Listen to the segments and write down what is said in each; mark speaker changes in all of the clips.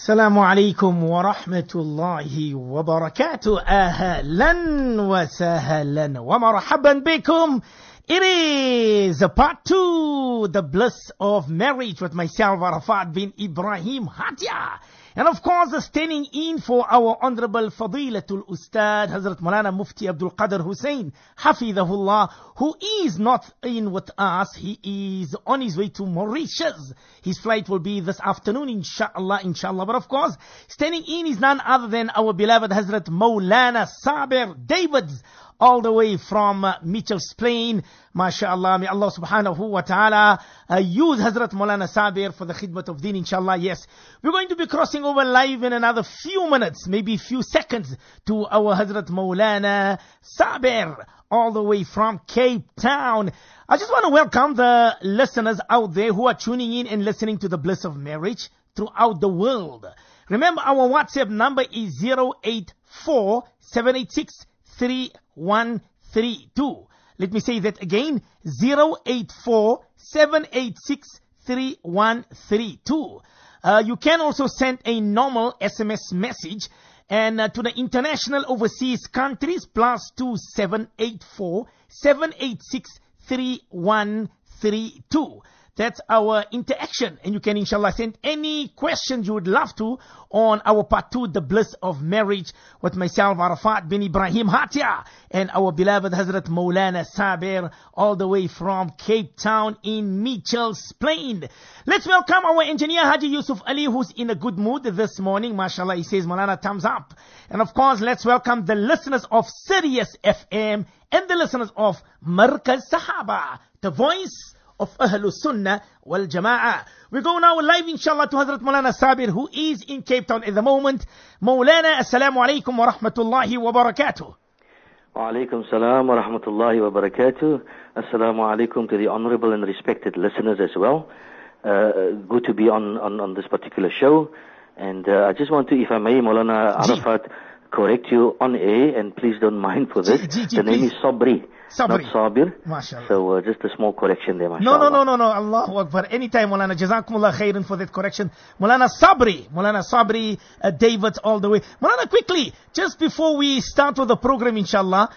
Speaker 1: السلام عليكم ورحمة الله وبركاته. أهلا وسهلا ومرحبا بكم. It is part 2, the bliss of marriage, with myself, Arafat bin Ibrahim Hatia. And of course, standing in for our Honorable Fadilatul Ustad, Hazrat Maulana Mufti Abdul Qadir Hussein, Hafidhahullah, who is not in with us. He is on his way to Mauritius. His flight will be this afternoon, inshallah. But of course, standing in is none other than our beloved Hazrat Maulana Sabir Davids, all the way from Mitchell's Plain. MashaAllah, may Allah subhanahu wa ta'ala use Hazrat Maulana Sabir for the khidmat of deen, inshallah. Yes, we're going to be crossing over live in another few minutes, maybe a few seconds, to our Hazrat Maulana Sabir, all the way from Cape Town. I just want to welcome the listeners out there who are tuning in and listening to the bliss of marriage throughout the world. Remember, our WhatsApp number is 084-786-3132. Let me say that again, 084-786-3132. You can also send a normal SMS message, and to the international overseas countries, +2 784-786-3132. That's our interaction. And you can inshallah send any questions you would love to on our part 2, the bliss of marriage, with myself, Arafat bin Ibrahim Hatia, and our beloved Hazrat Maulana Sabir, all the way from Cape Town in Mitchell's Plain. Let's welcome our engineer Haji Yusuf Ali, who's in a good mood this morning. MashaAllah, he says, Maulana, thumbs up. And of course, let's welcome the listeners of Sirius FM and the listeners of Markaz Sahaba, the voice of Ahlul Sunnah wal Jama'ah. We go now live, inshallah, to Hazrat Maulana Sabir, who is in Cape Town at the moment. Maulana, assalamu alaikum wa rahmatullahi wa barakatuh.
Speaker 2: Wa alaikum salam wa rahmatullahi wa barakatuh. Assalamu alaikum to the honorable and respected listeners as well. Good to be on this particular show. And I just want to, if I may, Maulana Arafat, correct you on air, and please don't mind for this. The name is Sabri. Not Sabir.
Speaker 1: MashaAllah.
Speaker 2: So just a small correction there, MashaAllah.
Speaker 1: No. Allahu Akbar. Anytime, Maulana. Jazakumullah khairan for that correction. Maulana Sabri, David, all the way. Maulana, quickly, just before we start with the program, inshallah,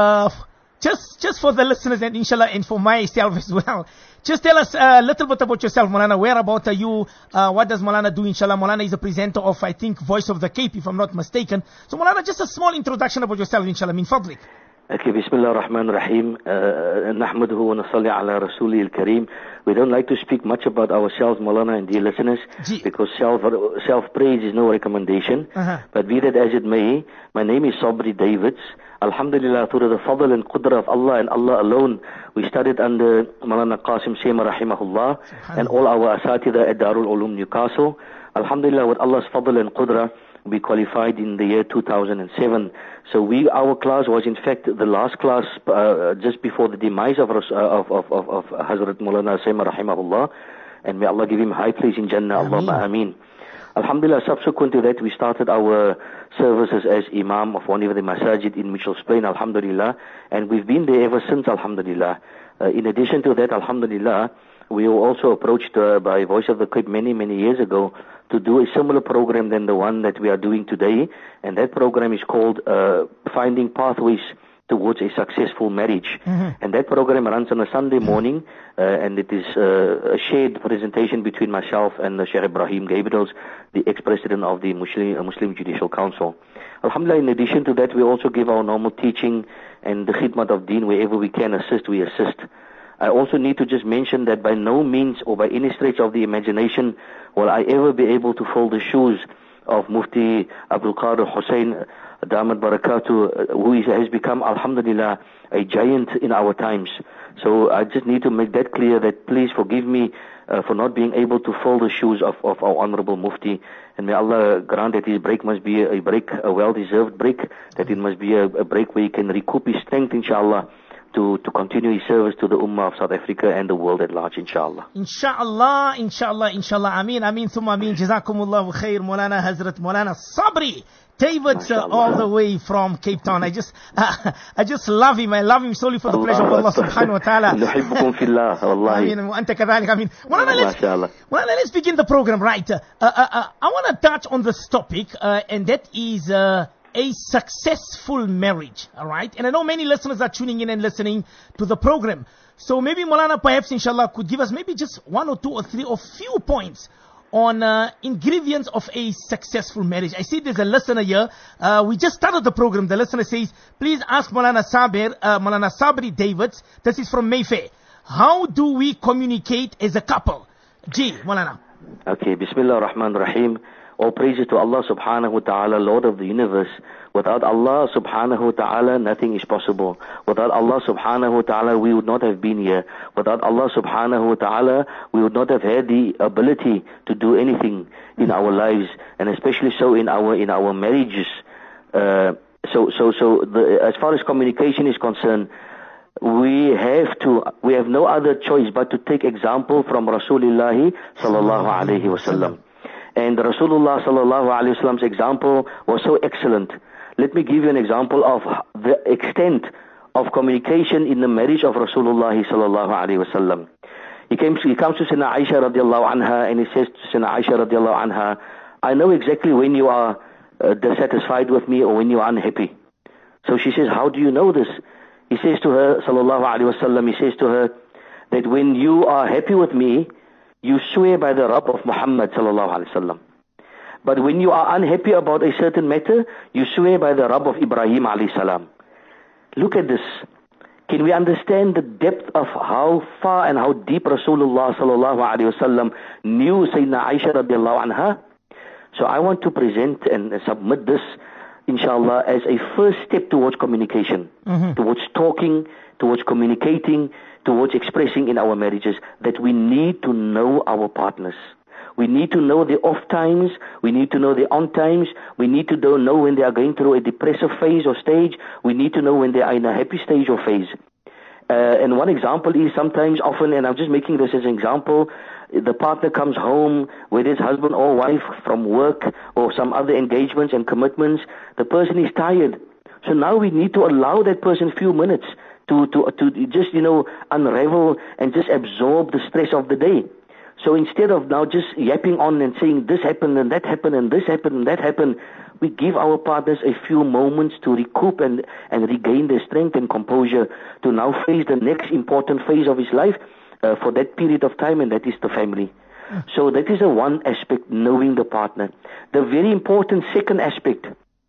Speaker 1: just for the listeners and inshallah, and for myself as well, just tell us a little bit about yourself, Maulana. Whereabout are you? What does Maulana do, inshallah? Maulana is a presenter of, I think, Voice of the Cape, if I'm not mistaken. So, Maulana, just a small introduction about yourself, inshallah, min fadlik.
Speaker 2: Okay, Bismillah ar-Rahman ar-Rahim. Nahmaduhu wa nasalli ala Rasulih al-Kareem. We don't like to speak much about ourselves, Maulana and dear listeners, because self-praise is no recommendation. But be that as it may, my name is Sabri Davids. Alhamdulillah, through the fadl and qudra of Allah and Allah alone, we studied under Maulana Qasim Sema rahimahullah and all our asatida at Darul Ulum Newcastle. Alhamdulillah, with Allah's fadl and qudra, we qualified in the year 2007. So our class was in fact the last class just before the demise of Hazrat Maulana Sema rahimahullah, and may Allah give him high place in Jannah. Allahumma ameen. Alhamdulillah, subsequent to that, we started our services as Imam of one of the masajid in Mitchell's Plain, Alhamdulillah, and we've been there ever since, Alhamdulillah. In addition to that, Alhamdulillah, we were also approached by Voice of the Cape many years ago to do a similar program than the one that we are doing today, and that program is called Finding Pathways Towards a Successful Marriage. And that program runs on a Sunday morning, and it is a shared presentation between myself and Sheikh Ibrahim Gabriels, the ex-president of the Muslim Judicial Council. Alhamdulillah, in addition to that, we also give our normal teaching and the khidmat of deen. Wherever we can assist, we assist. I also need to just mention that by no means or by any stretch of the imagination will I ever be able to fill the shoes of Mufti Abdul Qadir Hussein Damat Barakatuh, who has become, alhamdulillah, a giant in our times. So I just need to make that clear, that please forgive me for not being able to fill the shoes of our honorable Mufti. And may Allah grant that his break must be a well-deserved break, that it must be a break where he can recoup his strength, inshallah, to continue his service to the Ummah of South Africa and the world at large, inshallah.
Speaker 1: Inshallah, inshallah, inshallah. Ameen, ameen, thumma ameen. Jazakumullahu khair, Maulana Hazrat Maulana Sabri David, all the way from Cape Town. I just love him. I love him solely for the pleasure of Allah subhanahu wa ta'ala.
Speaker 2: نحبكم في الله والله.
Speaker 1: Ameen. وأنت كذلك. Ameen. Maulana, let's begin the program, right? I want to touch on this topic, and that is a successful marriage, all right? And I know many listeners are tuning in and listening to the program. So maybe Maulana perhaps inshallah could give us maybe just one or two or three or few points on ingredients of a successful marriage. I see there's a listener here. We just started the program. The listener says, please ask Maulana Sabri Davids. This is from Mayfair. How do we communicate as a couple? Ji, Maulana.
Speaker 2: Okay, Bismillah ar-Rahman ar-Rahim. All praises to Allah subhanahu wa ta'ala, Lord of the universe. Without Allah subhanahu wa ta'ala, nothing is possible. Without Allah subhanahu wa ta'ala, we would not have been here. Without Allah subhanahu wa ta'ala, we would not have had the ability to do anything in our lives, and especially so in our marriages. As far as communication is concerned, we have no other choice but to take example from Rasulullah sallallahu alayhi wasallam. And Rasulullah sallallahu alayhi wasallam's example was so excellent. Let me give you an example of the extent of communication in the marriage of Rasulullah sallallahu alayhi wasallam. He comes to Sayyidina Aisha radiallahu anha, and he says to Sayyidina Aisha radiallahu anha, I know exactly when you are dissatisfied with me or when you are unhappy. So she says, how do you know this? He says to her, sallallahu alayhi wasallam, he says to her, that when you are happy with me, you swear by the Rabb of Muhammad sallallahu alayhi wasallam. But when you are unhappy about a certain matter, you swear by the Rabb of Ibrahim alayhi salam. Look at this. Can we understand the depth of how far and how deep Rasulullah sallallahu alayhi wasallam knew Sayyidina Aisha radiallahu anha? So I want to present and submit this, inshallah, as a first step towards communication, towards talking, towards communicating, towards expressing in our marriages, that we need to know our partners. We need to know the off times, we need to know the on times, we need to know when they are going through a depressive phase or stage, we need to know when they are in a happy stage or phase. And one example is often, and I'm just making this as an example, the partner comes home, whether it's husband or wife, from work or some other engagements and commitments, the person is tired. So now we need to allow that person a few minutes to just, unravel and just absorb the stress of the day. So instead of now just yapping on and saying this happened and that happened and this happened and that happened, we give our partners a few moments to recoup and regain their strength and composure to now face the next important phase of his life for that period of time, and that is the family. So that is one aspect, knowing the partner. The very important second aspect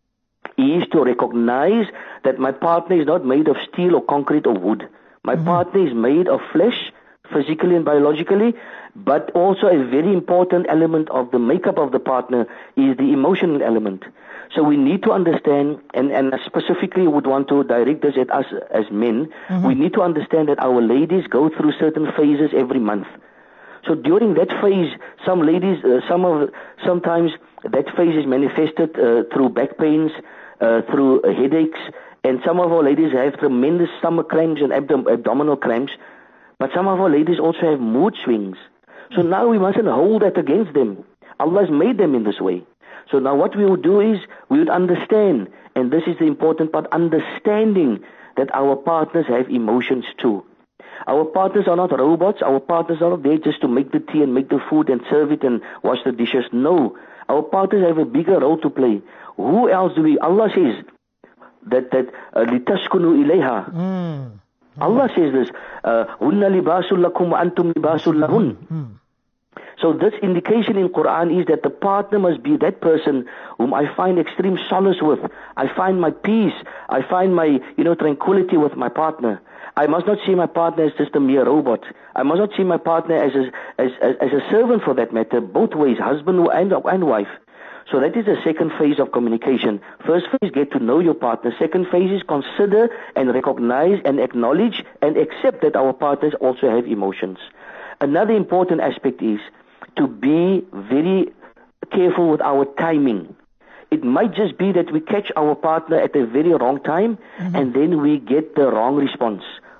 Speaker 2: is to recognize that my partner is not made of steel or concrete or wood. My partner is made of flesh, physically and biologically, but also a very important element of the makeup of the partner is the emotional element. So we need to understand, and I specifically would want to direct this at us as men, we need to understand that our ladies go through certain phases every month. So during that phase, some ladies, sometimes that phase is manifested through back pains, through headaches, and some of our ladies have tremendous stomach cramps and abdominal cramps, but some of our ladies also have mood swings. So now we mustn't hold that against them. Allah has made them in this way. So now what we would do is, we would understand, and this is the important part, understanding that our partners have emotions too. Our partners are not robots. Our partners are not there just to make the tea and make the food and serve it and wash the dishes. No. Our partners have a bigger role to play. Who else do we... Allah says that لِتَسْكُنُوا إِلَيْهَا. Allah says this, هُنَّ لِبَاسٌ لَكُمْ وَأَنْتُمْ لِبَاسٌ لَهُنْ. So this indication in Quran is that the partner must be that person whom I find extreme solace with. I find my peace. I find my, tranquility with my partner. I must not see my partner as just a mere robot. I must not see my partner as a servant for that matter, both ways, husband and wife. So that is the second phase of communication. First phase, get to know your partner. Second phase is consider and recognize and acknowledge and accept that our partners also have emotions. Another important aspect is to be very careful with our timing. It might just be that we catch our partner at a very wrong time and then we get the wrong response.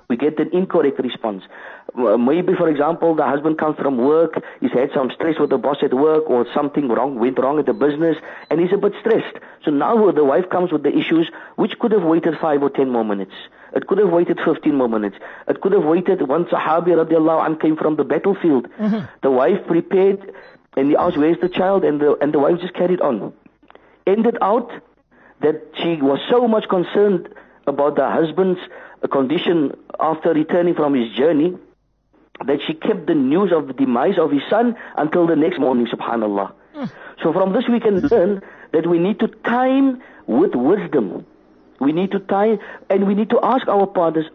Speaker 2: we get an incorrect response. Maybe, for example, the husband comes from work, he's had some stress with the boss at work, or something went wrong at the business, and he's a bit stressed. So now the wife comes with the issues, which could have waited 5 or 10 more minutes. It could have waited 15 more minutes. It could have waited. One Sahabi radiallahu anh came from the battlefield. The wife prepared, and he asked, where's the child? And the wife just carried on. Ended out that she was so much concerned about the husband's condition after returning from his journey that she kept the news of the demise of his son until the next morning, subhanallah. So from this we can learn that we need to time with wisdom. We need to time, and we need to ask our partners,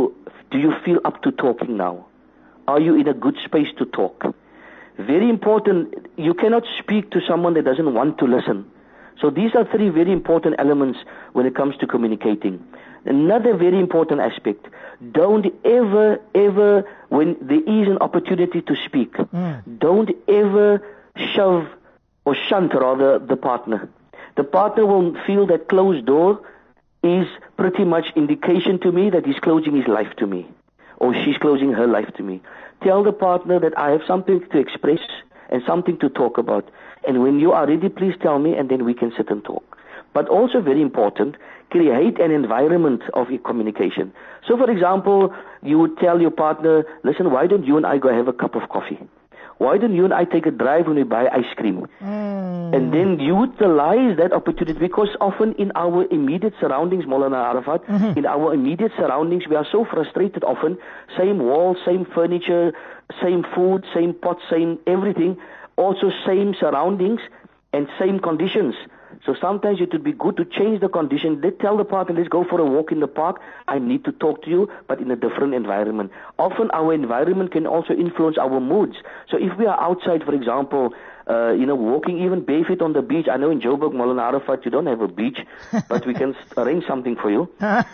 Speaker 2: do you feel up to talking now? Are you in a good space to talk? Very important, you cannot speak to someone that doesn't want to listen. So these are 3 very important elements when it comes to communicating. Another very important aspect, don't ever, when there is an opportunity to speak, don't ever shove or shunt rather the partner. The partner will feel that closed door is pretty much indication to me that he's closing his life to me, or she's closing her life to me. Tell the partner that I have something to express and something to talk about. And when you are ready, please tell me, and then we can sit and talk. But also very important, create an environment of communication. So for example, you would tell your partner, listen, why don't you and I go have a cup of coffee? Why don't you and I take a drive when we buy ice cream? And then utilize that opportunity, because often in our immediate surroundings, Maulana Arafat, in our immediate surroundings, we are so frustrated often. Same walls, same furniture, same food, same pot, same everything. Also same surroundings and same conditions. So sometimes it would be good to change the condition. They tell the partner, let's go for a walk in the park. I need to talk to you, but in a different environment. Often our environment can also influence our moods. So if we are outside, for example, walking even barefoot on the beach. I know in Joburg, Maulana Arafat, you don't have a beach, but we can arrange something for you.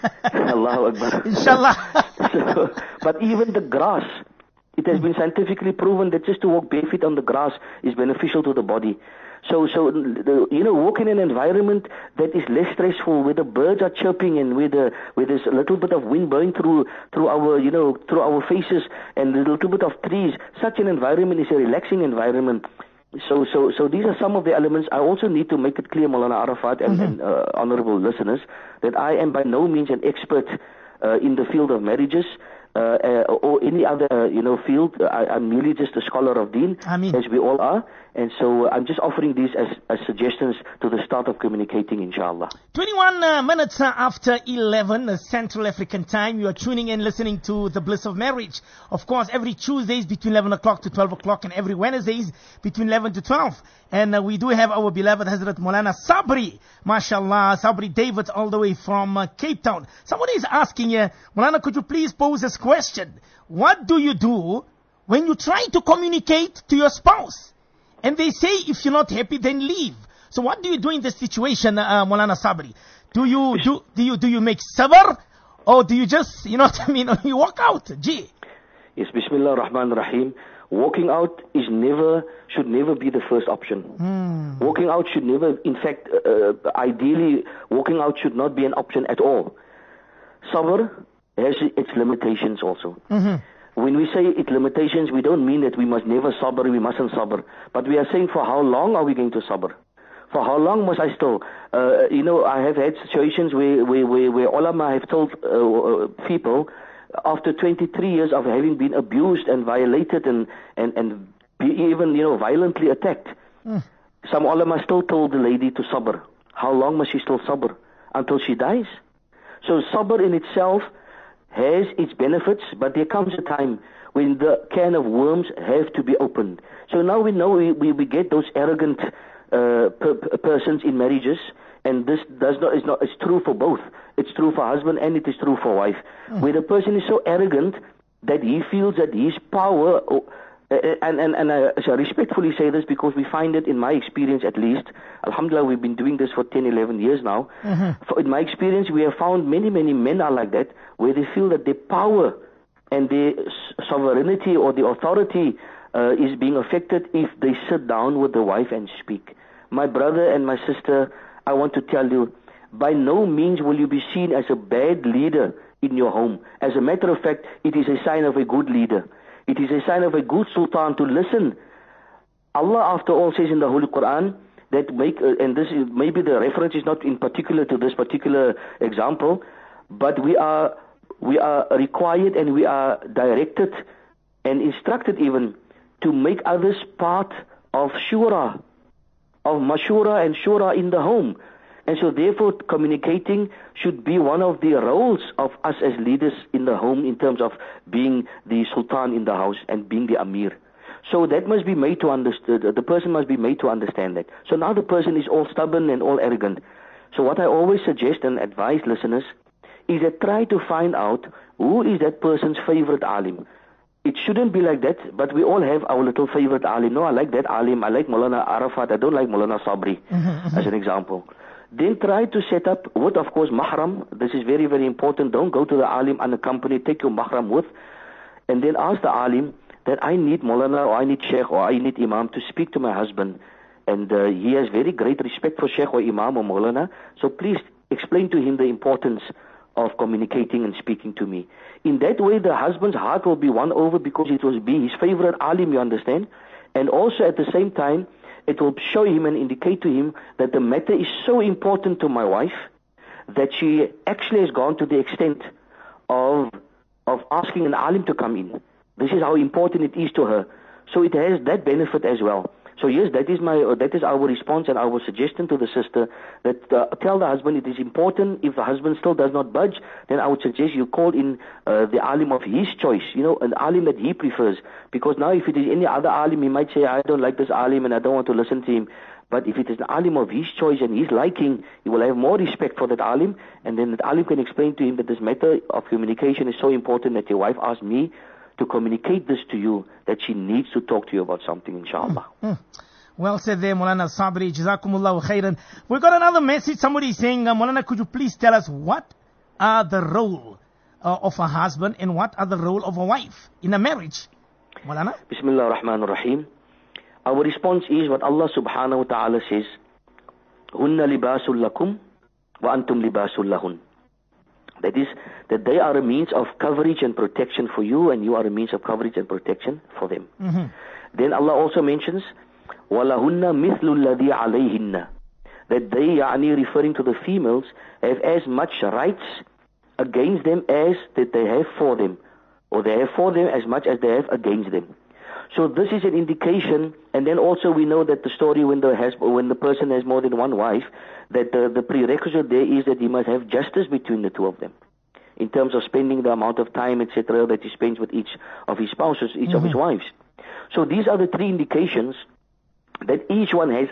Speaker 2: Allahu Akbar. Inshallah. But even the grass, it has been scientifically proven that just to walk barefoot on the grass is beneficial to the body. So walk in an environment that is less stressful, where the birds are chirping and where there's a little bit of wind blowing through our faces, and a little bit of trees. Such an environment is a relaxing environment. So these are some of the elements. I also need to make it clear, Maulana Arafat and honorable listeners, that I am by no means an expert in the field of marriages. Or any other, field. I'm merely just a scholar of deen, as we all are. And so I'm just offering these as suggestions to the start of communicating, inshallah.
Speaker 1: 21 minutes after 11 Central African time. You are tuning in, listening to The Bliss of Marriage. Of course, every Tuesdays between 11 o'clock to 12 o'clock, and every Wednesdays between 11 to 12. And we do have our beloved Hazrat Maulana Sabri, mashallah, Sabri David, all the way from Cape Town. Somebody is asking you, Maulana, could you please pose this question? What do you do when you try to communicate to your spouse and they say if you're not happy then leave? So what do you do in this situation, Maulana Sabri? Do you make sabr, or do you just, you walk out? Gee.
Speaker 2: Yes, Bismillah ar-Rahman ar-Rahim. Walking out should never be the first option. Walking out should never, in fact, ideally, walking out should not be an option at all. Sabr has its limitations also. When we say its limitations, we don't mean that we must never sabr, we mustn't sabr. But we are saying, for how long are we going to sabr? For how long must I still? I have had situations where ulama have told people, after 23 years of having been abused and violated and even violently attacked, some ulama still told the lady to sabr. How long must she still sabr? Until she dies? So sabr in itself has its benefits, but there comes a time when the can of worms have to be opened. So now we know we get those arrogant persons in marriages, and this it's true for both. It's true for husband and it is true for wife. Where the person is so arrogant that he feels that his power, and I respectfully say this because we find it, in my experience at least, alhamdulillah, we've been doing this for 10, 11 years now. In my experience, we have found many, many men are like that, where they feel that their power and their sovereignty or the authority is being affected if they sit down with the wife and speak. My brother and my sister, I want to tell you, by no means will you be seen as a bad leader in your home. As a matter of fact, it is a sign of a good leader. It is a sign of a good sultan to listen. Allah, after all, says in the Holy Quran that and this is, maybe the reference is not in particular to this particular example, but we are required and we are directed and instructed even to make others part of shura, of mashura and shura in the home. And so therefore communicating should be one of the roles of us as leaders in the home in terms of being the sultan in the house and being the amir. So that must be made to understand, the person must be made to understand that. So now the person is all stubborn and all arrogant. So what I always suggest and advise listeners is that try to find out who is that person's favorite alim. It shouldn't be like that, but we all have our little favorite alim. No, I like that alim, I like Maulana Arafat, I don't like Maulana Sabri, as an example. Then try to set up with, of course, mahram. This is very, very important. Don't go to the alim unaccompanied, take your mahram with, and then ask the alim that I need Maulana or I need Sheikh or I need Imam to speak to my husband. And he has very great respect for Sheikh or Imam or Maulana. So please explain to him the importance of communicating and speaking to me. In that way, the husband's heart will be won over because it will be his favorite alim, you understand? And also at the same time, it will show him and indicate to him that the matter is so important to my wife that she actually has gone to the extent of asking an alim to come in. This is how important it is to her. So it has that benefit as well. So yes, that is our response and our suggestion to the sister, that tell the husband it is important. If the husband still does not budge, then I would suggest you call in the alim of his choice, an alim that he prefers. Because now if it is any other alim, he might say, I don't like this alim and I don't want to listen to him. But if it is an alim of his choice and his liking, he will have more respect for that alim, and then that alim can explain to him that this matter of communication is so important that your wife asked me to communicate this to you, that she needs to talk to you about something, inshallah.
Speaker 1: Well said there, Maulana Sabri. Jazakumullahu khairan. We got another message. Somebody is saying, Maulana, could you please tell us what are the role of a husband and what are the role of a wife in a marriage? Maulana?
Speaker 2: Bismillah ar-Rahman ar-Rahim. Our response is what Allah subhanahu wa ta'ala says, Hunna libasul lakum wa antum libasul lahun. That is, that they are a means of coverage and protection for you, and you are a means of coverage and protection for them. Then Allah also mentions, وَلَهُنَّ مِثْلُ الَّذِي عَلَيْهِنَّ, that they, referring to the females, have as much rights against them as that they have for them, or they have for them as much as they have against them. So this is an indication, and then also we know that the story when the person has more than one wife, that the prerequisite there is that he must have justice between the two of them, in terms of spending the amount of time, etc., that he spends with each of his spouses, each of his wives. So these are the three indications that each one has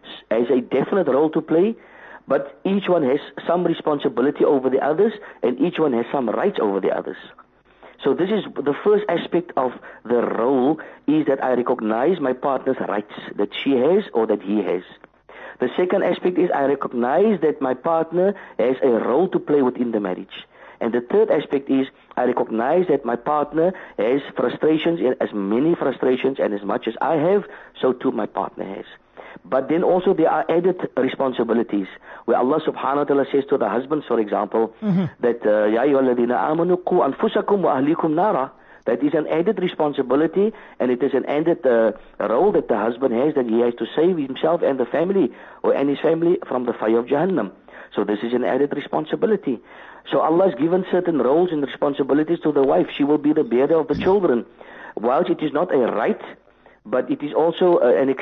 Speaker 2: a definite role to play, but each one has some responsibility over the others, and each one has some rights over the others. So this is the first aspect of the role, is that I recognize my partner's rights that she has or that he has. The second aspect is I recognize that my partner has a role to play within the marriage. And the third aspect is I recognize that my partner has frustrations, as many frustrations and as much as I have, so too my partner has. But then also there are added responsibilities, where Allah subhanahu wa ta'ala says to the husbands, for example, that Ya ayyuhalladhina amanu qu anfusakum wa ahlikum nara. That is an added responsibility, and it is an added role that the husband has, that he has to save himself and the family, and his family from the fire of Jahannam. So this is an added responsibility. So Allah has given certain roles and responsibilities to the wife. She will be the bearer of the children. Whilst it is not a right, but it is also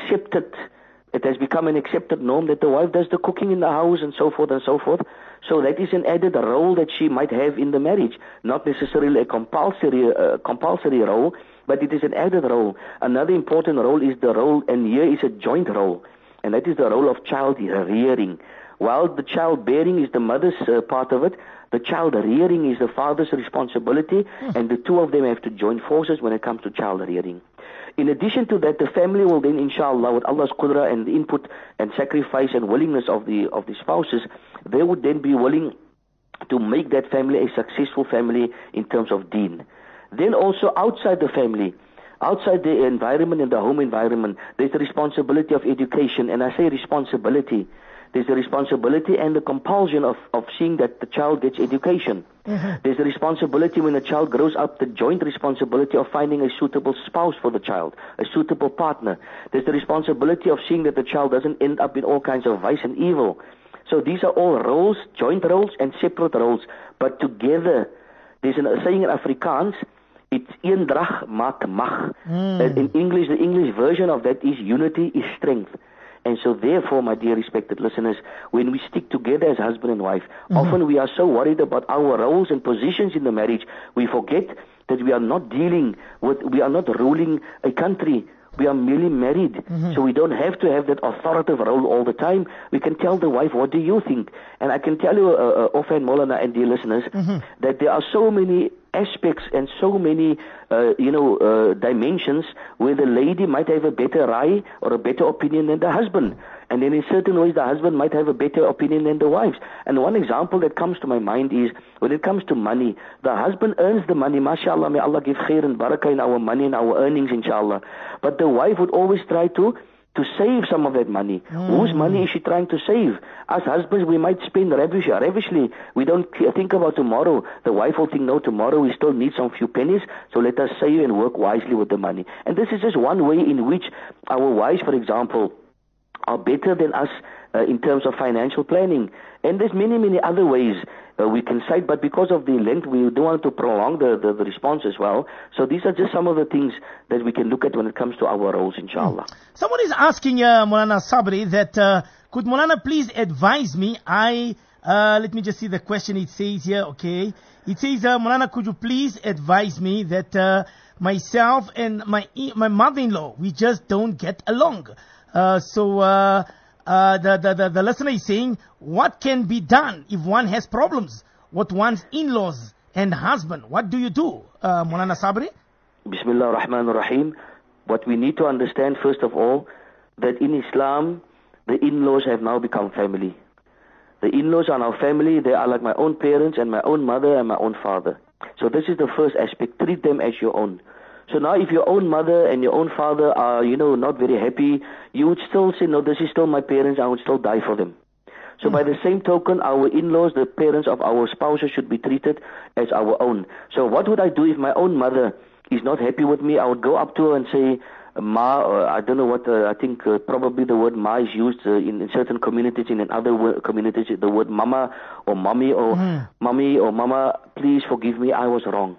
Speaker 2: it has become an accepted norm that the wife does the cooking in the house and so forth and so forth. So that is an added role that she might have in the marriage. Not necessarily a compulsory role, but it is an added role. Another important role is the role, and here is a joint role, and that is the role of child rearing. While the child bearing is the mother's part of it, the child rearing is the father's responsibility, and the two of them have to join forces when it comes to child rearing. In addition to that, the family will then, inshallah, with Allah's qudra and the input and sacrifice and willingness of the spouses, they would then be willing to make that family a successful family in terms of deen. Then also outside the family, outside the environment and the home environment, there's the responsibility of education. And I say responsibility There's the responsibility and the compulsion of seeing that the child gets education. There's the responsibility when the child grows up, the joint responsibility of finding a suitable spouse for the child, a suitable partner. There's the responsibility of seeing that the child doesn't end up in all kinds of vice and evil. So these are all roles, joint roles and separate roles, but together. There's a saying in Afrikaans, it's eendrag maak mag. In English, the English version of that is unity is strength. And so therefore, my dear respected listeners, when we stick together as husband and wife, often we are so worried about our roles and positions in the marriage, we forget that we are not ruling a country. We are merely married, so we don't have to have that authoritative role all the time. We can tell the wife, what do you think? And I can tell you, Ofan Molana and dear listeners, that there are so many aspects and so many, dimensions where the lady might have a better rai or a better opinion than the husband. And then in certain ways, the husband might have a better opinion than the wives. And one example that comes to my mind is, when it comes to money, the husband earns the money, mashallah, may Allah give khair and barakah in our money and our earnings, inshallah. But the wife would always try to save some of that money. Whose money is she trying to save? As husbands, we might spend ravishly. We don't think about tomorrow. The wife will think, no, tomorrow we still need some few pennies, so let us save and work wisely with the money. And this is just one way in which our wives, for example, are better than us in terms of financial planning. And there's many other ways we can cite, but because of the length, we don't want to prolong the response as well. So these are just some of the things that we can look at when it comes to our roles, inshallah.
Speaker 1: Someone is asking Maulana Sabri that, could Maulana please advise me? Let me just see the question it says here, okay. It says, Maulana, could you please advise me that myself and my mother-in-law, we just don't get along. The listener is saying, what can be done if one has problems with one's in-laws and husband? What do you do, Maulana Sabri?
Speaker 2: Bismillah ar-Rahman ar-Rahim. What we need to understand, first of all, that in Islam, the in-laws have now become family. The in-laws are now family. They are like my own parents and my own mother and my own father. So this is the first aspect. Treat them as your own. So now if your own mother and your own father are, not very happy, you would still say, no, this is still my parents, I would still die for them. So by the same token, our in-laws, the parents of our spouses, should be treated as our own. So what would I do if my own mother is not happy with me? I would go up to her and say, Ma, I don't know what, I think probably the word Ma is used in certain communities, in other communities, the word mama or mommy or mommy or mama, please forgive me, I was wrong.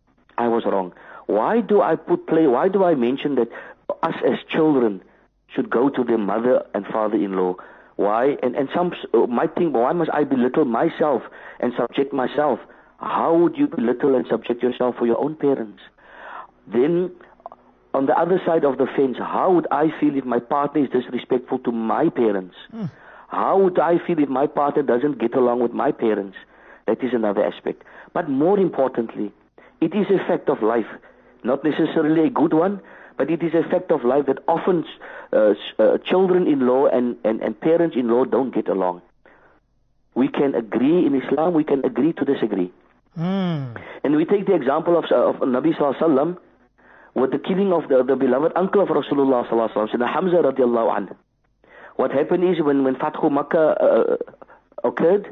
Speaker 2: Why do I mention that us as children should go to their mother and father-in-law? Why? And some might think, why must I belittle myself and subject myself? How would you belittle and subject yourself for your own parents? Then, on the other side of the fence, how would I feel if my partner is disrespectful to my parents? How would I feel if my partner doesn't get along with my parents? That is another aspect. But more importantly, it is a fact of life. Not necessarily a good one, but it is a fact of life that often children-in-law and parents-in-law don't get along. We can agree in Islam, we can agree to disagree. And we take the example of Nabi Sallallahu Alaihi Wasallam with the killing of the beloved uncle of Rasulullah Sallallahu Alaihi Wasallam, Hamza radiallahu anhu. What happened is when Fathu Makkah occurred,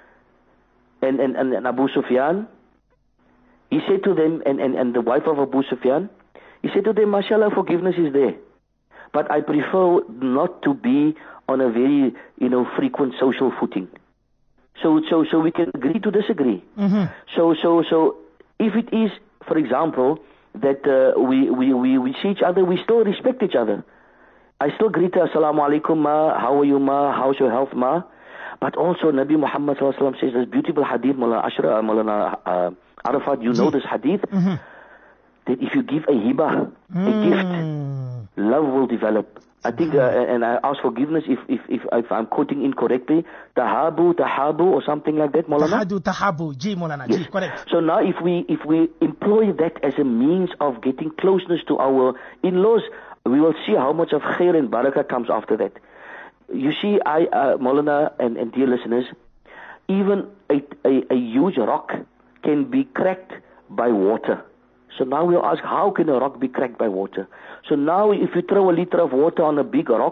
Speaker 2: and Abu Sufyan, he said to them, and the wife of Abu Sufyan, he said to them, mashallah, forgiveness is there. But I prefer not to be on a very, frequent social footing. So we can agree to disagree. So if it is, for example, that we see each other, we still respect each other. I still greet her, Assalamu alaikum ma, how are you ma, how's your health ma? But also Nabi Muhammad sallallahu alaihi wasallam says this beautiful hadith, Maulana Arafat, you know this hadith, that if you give a hibah, a gift, love will develop. I think, and I ask forgiveness if I'm quoting incorrectly, tahabu or something like that, Maulana?
Speaker 1: Tahabu, ji Maulana, yes. Ji, correct.
Speaker 2: So now if we employ that as a means of getting closeness to our in-laws, we will see how much of khair and barakah comes after that. You see, Maulana and dear listeners, even a huge rock can be cracked by water. So now we'll ask, how can a rock be cracked by water? So now if you throw a liter of water on a big rock,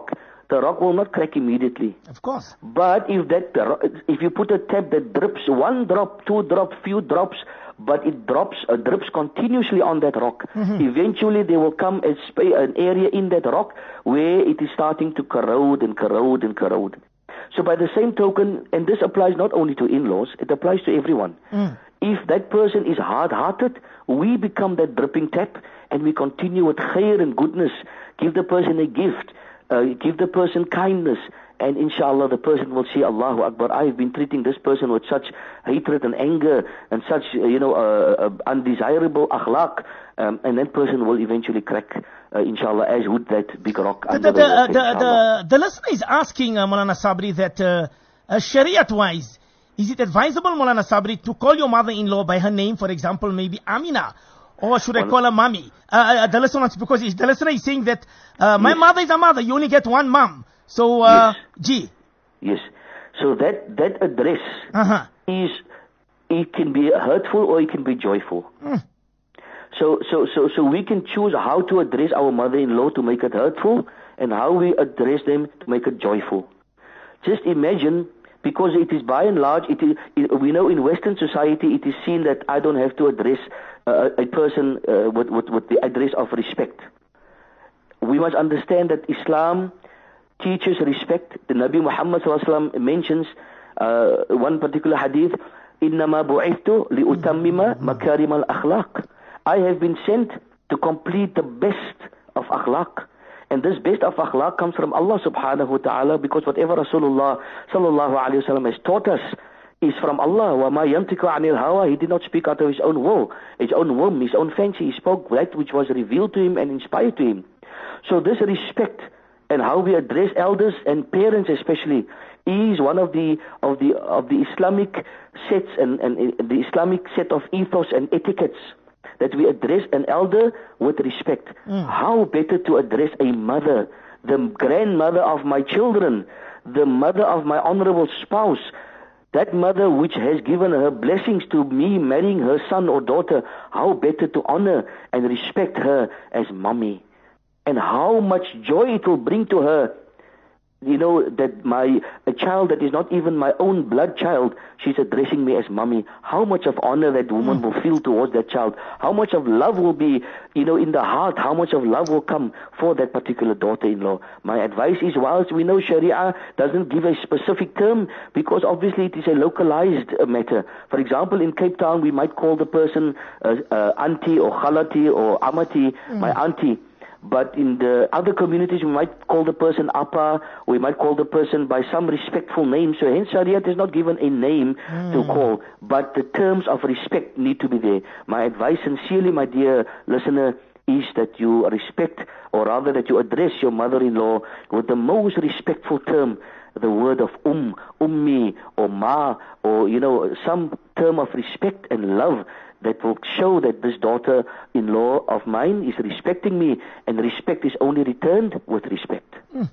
Speaker 2: the rock will not crack immediately.
Speaker 1: Of course.
Speaker 2: But if you put a tap that drips 1 drop, 2 drops, few drops, but it drips continuously on that rock, eventually there will come an area in that rock where it is starting to corrode and corrode and corrode. So by the same token, and this applies not only to in-laws, it applies to everyone. If that person is hard-hearted, we become that dripping tap, and we continue with khair and goodness, give the person a gift, give the person kindness, and inshallah the person will say, Allahu Akbar, I have been treating this person with such hatred and anger and such, undesirable akhlaq, and that person will eventually crack, inshallah, as would that big rock.
Speaker 1: The listener is asking, Maulana Sabri, that Shariat-wise, is it advisable, Maulana Sabri, to call your mother-in-law by her name, for example, maybe Amina? Or should I call her Mommy? The listener, because the listener is saying that my mother is a mother, you only get one mom. So,
Speaker 2: Yes. So that address it can be hurtful or it can be joyful. So we can choose how to address our mother-in-law to make it hurtful and how we address them to make it joyful. Just imagine, because it is by and large, we know in Western society it is seen that I don't have to address a person with the address of respect. We must understand that Islam teaches respect. The Nabi Muhammad ﷺ mentions one particular hadith, إِنَّمَا بُعِثْتُ لِأُتَمِّمَ مَكَارِمَ الْأَخْلَاقِ. I have been sent to complete the best of akhlaq. And this best of akhlaq comes from Allah subhanahu wa ta'ala, because whatever Rasulullah sallallahu alayhi wa sallam has taught us is from Allah. وَمَا يَنْتِقُ عَنِ الْهَوَى. He did not speak out of his own will, his own whim, his own fancy. He spoke that which was revealed to him and inspired to him. So this respect and how we address elders and parents especially is one of the Islamic sets and the Islamic set of ethos and etiquettes, that we address an elder with respect. How better to address a mother, the grandmother of my children, the mother of my honorable spouse, that mother which has given her blessings to me marrying her son or daughter. How better to honor and respect her as mommy. And how much joy it will bring to her, that a child that is not even my own blood child, she's addressing me as mommy. How much of honor that woman will feel towards that child. How much of love will be, in the heart. How much of love will come for that particular daughter-in-law. My advice is, whilst we know Sharia doesn't give a specific term, because obviously it is a localized matter. For example, in Cape Town, we might call the person auntie or khalati or amati, my auntie. But in the other communities, we might call the person Appa, we might call the person by some respectful name. So hence Shariat is not given a name to call, but the terms of respect need to be there. My advice sincerely, my dear listener, is that you respect, or rather that you address your mother-in-law with the most respectful term, the word of ummi, or ma, or some term of respect and love that will show that this daughter-in-law of mine is respecting me, and respect is only returned with respect.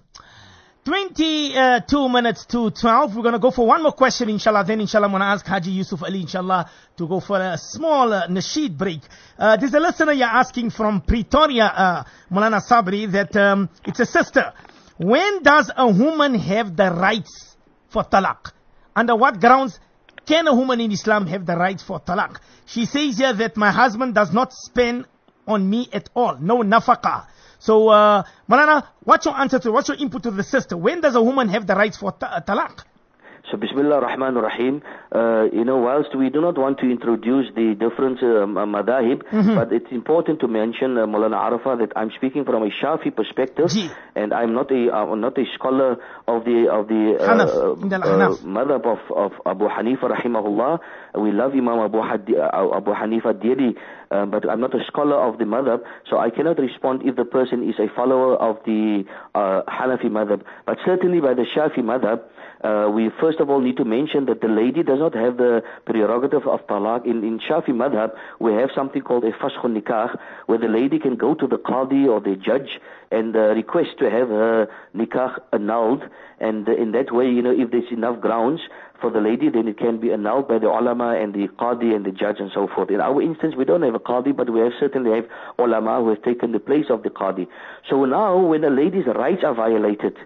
Speaker 1: 22 minutes to 12. We're going to go for one more question, inshallah. Then, inshallah, I'm going to ask Haji Yusuf Ali, inshallah, to go for a small nasheed break. There's a listener you're asking from Pretoria, Maulana Sabri, that it's a sister. When does a woman have the rights for talaq? Under what grounds can a woman in Islam have the rights for talaq? She says here that my husband does not spend on me at all. No nafaqah. So, Maulana, what's your answer to, what's your input to the sister? When does a woman have the rights for talaq?
Speaker 2: So, Bismillah ar-Rahman ar-Rahim, whilst we do not want to introduce the different madahib, but it's important to mention, Maulana Arafah, that I'm speaking from a Shafi perspective, and I'm not a scholar of the madhab of Abu Hanifa rahimahullah. We love Imam Abu Hanifa dearly, but I'm not a scholar of the madhab, so I cannot respond if the person is a follower of the Hanafi madhab. But certainly by the Shafi madhab, we first of all need to mention that the lady does not have the prerogative of talaq. In Shafi madhab, we have something called a fashkhun nikah, where the lady can go to the qadi or the judge and request to have her nikah annulled. And in that way, if there's enough grounds for the lady, then it can be annulled by the ulama and the qadi and the judge and so forth. In our instance, we don't have a qadi, but we certainly have ulama who have taken the place of the qadi. So now, when a lady's rights are violated,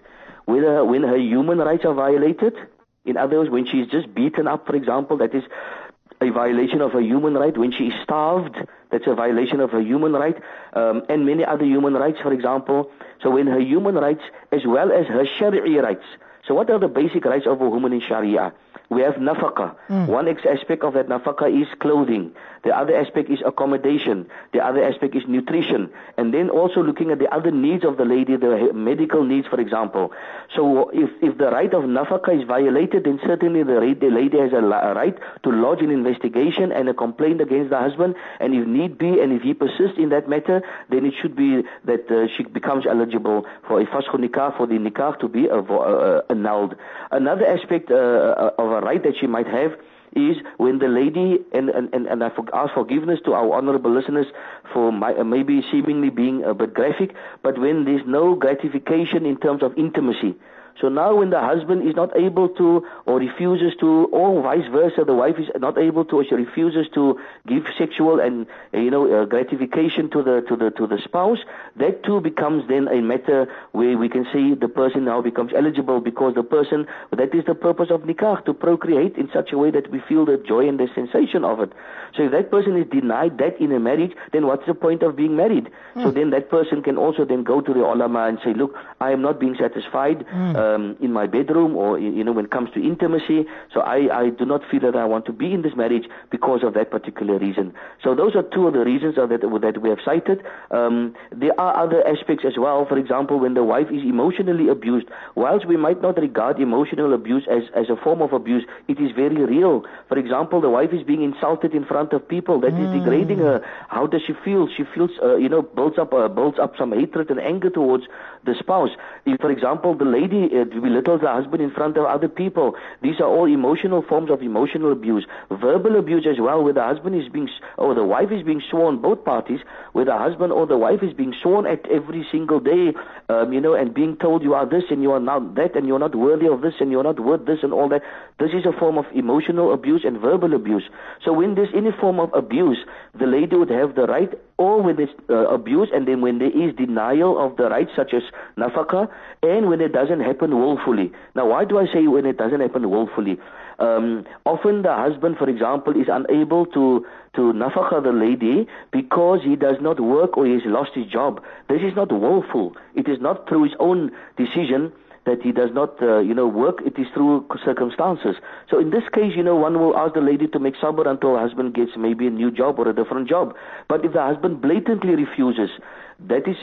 Speaker 2: whether when her human rights are violated. In other words, when she is just beaten up, for example, that is a violation of her human right. When she is starved, that's a violation of her human right, and many other human rights, for example. So when her human rights as well as her Sharia rights. So what are the basic rights of a woman in Sharia? We have nafaqah. One aspect of that nafaqah is clothing. The other aspect is accommodation. The other aspect is nutrition. And then also looking at the other needs of the lady, the medical needs, for example. So if the right of nafaqah is violated, then certainly the lady has a right to lodge an investigation and a complaint against the husband. And if need be, and if he persists in that matter, then it should be that she becomes eligible for a fasq nikah, for the nikah to be annulled. Another aspect of a right that she might have is when the lady, and I ask forgiveness to our honorable listeners for maybe seemingly being a bit graphic, but when there's no gratification in terms of intimacy. So now when the husband is not able to, or refuses to, or vice versa, the wife is not able to, or she refuses to give sexual and gratification to the spouse, that too becomes then a matter where we can say the person now becomes eligible, because the person, that is the purpose of nikah, to procreate in such a way that we feel the joy and the sensation of it. So if that person is denied that in a marriage, then what's the point of being married? So then that person can also then go to the ulama and say, look, I am not being satisfied in my bedroom, or when it comes to intimacy, so I do not feel that I want to be in this marriage because of that particular reason. So those are two of the reasons that we have cited. There are other aspects as well. For example, when the wife is emotionally abused, whilst we might not regard emotional abuse as a form of abuse, it is very real. For example, the wife is being insulted in front of people. That is degrading her. How does she feel? She feels, builds up some hatred and anger towards the spouse. If, for example, the lady belittles the husband in front of other people, these are all emotional forms of emotional abuse. Verbal abuse as well, where the husband is being, or the wife is being sworn, both parties, where the husband or the wife is being sworn at every single day, and being told you are this and you are not that, and you're not worthy of this and you're not worth this and all that. This is a form of emotional abuse and verbal abuse. So when there's any form of abuse, the lady would have the right, or when it's abuse, and then when there is denial of the right, such as nafaqah, and when it doesn't happen willfully. Now, why do I say when it doesn't happen willfully? Often the husband, for example, is unable to nafaqah the lady because he does not work or he has lost his job. This is not willful. It is not through his own decision that he does not, work. It is through circumstances. So in this case, one will ask the lady to make sabr until her husband gets maybe a new job or a different job. But if the husband blatantly refuses, that is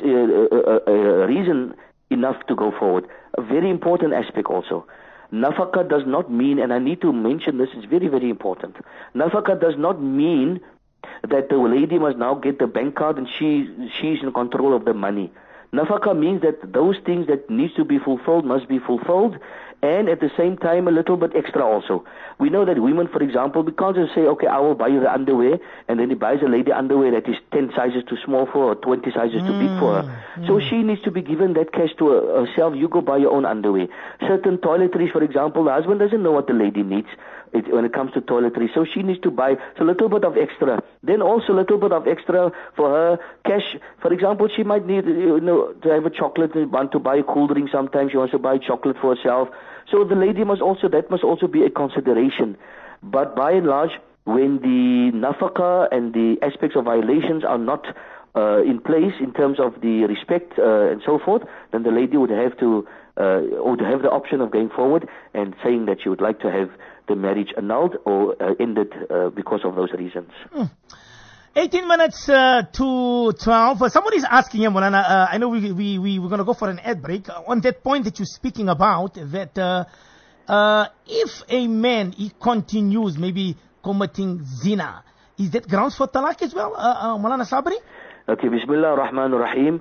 Speaker 2: a reason enough to go forward. A very important aspect also. Nafaqah does not mean, and I need to mention this, it's very, very important. Nafaqah does not mean that the lady must now get the bank card and she's in control of the money. Nafaqah means that those things that needs to be fulfilled must be fulfilled, and at the same time a little bit extra also. We know that women, for example, we can't just say, okay, I will buy you the underwear, and then he buys a lady underwear that is 10 sizes too small for her, or 20 sizes too big for her. So she needs to be given that cash to herself. You go buy your own underwear. Certain toiletries, for example, the husband doesn't know what the lady needs when it comes to toiletries, so she needs to buy a little bit of extra. Then also a little bit of extra for her cash. For example, she might need to have a chocolate, want to buy a cool drink sometimes, she wants to buy chocolate for herself. So the lady must also be a consideration. But by and large, when the nafaqah and the aspects of violations are not in place in terms of the respect and so forth, then the lady would have to have the option of going forward and saying that she would like to have the marriage annulled or ended because of those reasons.
Speaker 1: 18 minutes to 12. Somebody's asking him, Maulana, I know we're going to go for an ad break. On that point that you're speaking about, that if a man, he continues maybe committing zina, is that grounds for talaq as well, Maulana Sabri?
Speaker 2: Okay, Bismillah ar-Rahman ar-Rahim.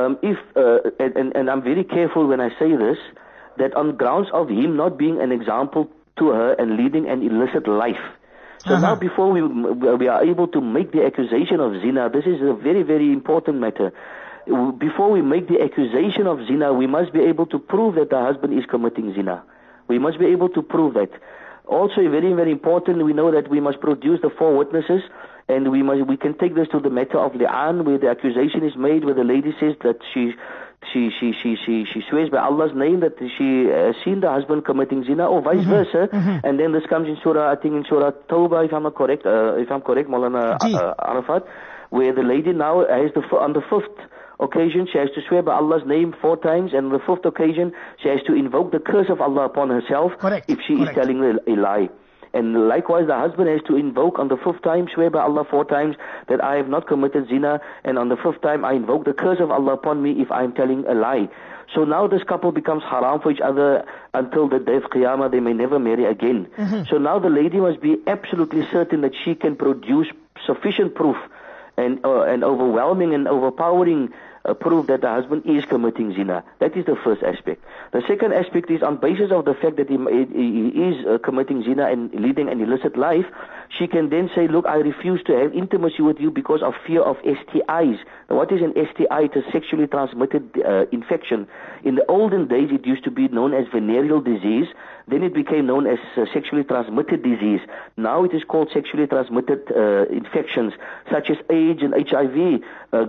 Speaker 2: And I'm very careful when I say this, that on grounds of him not being an example to her and leading an illicit life. So now before we are able to make the accusation of zina, this is a very, very important matter. Before we make the accusation of zina, we must be able to prove that the husband is committing zina. We must be able to prove that. Also, very, very important, we know that we must produce the 4 witnesses, and we can take this to the matter of li'an, where the accusation is made, where the lady says that she swears by Allah's name that she has seen the husband committing zina, or vice versa, and then this comes in Surah, I think in Surah Tawbah, if I'm correct, Maulana Arafat, where the lady now has on the fifth occasion she has to swear by Allah's name 4 times, and on the 5th occasion she has to invoke the curse of Allah upon herself if she is telling a lie. And likewise, the husband has to invoke on the 5th time, swear by Allah 4 times that I have not committed zina, and on the 5th time I invoke the curse of Allah upon me if I am telling a lie. So now this couple becomes haram for each other until the day of Qiyamah. They may never marry again. So now the lady must be absolutely certain that she can produce sufficient proof and overwhelming and overpowering proof that the husband is committing zina. That is the first aspect. The second aspect is on basis of the fact that he is committing zina and leading an illicit life, she can then say, look, I refuse to have intimacy with you because of fear of STIs. Now, what is an STI? It's a sexually transmitted infection. In the olden days, it used to be known as venereal disease. Then it became known as sexually transmitted disease. Now it is called sexually transmitted infections, such as AIDS and HIV.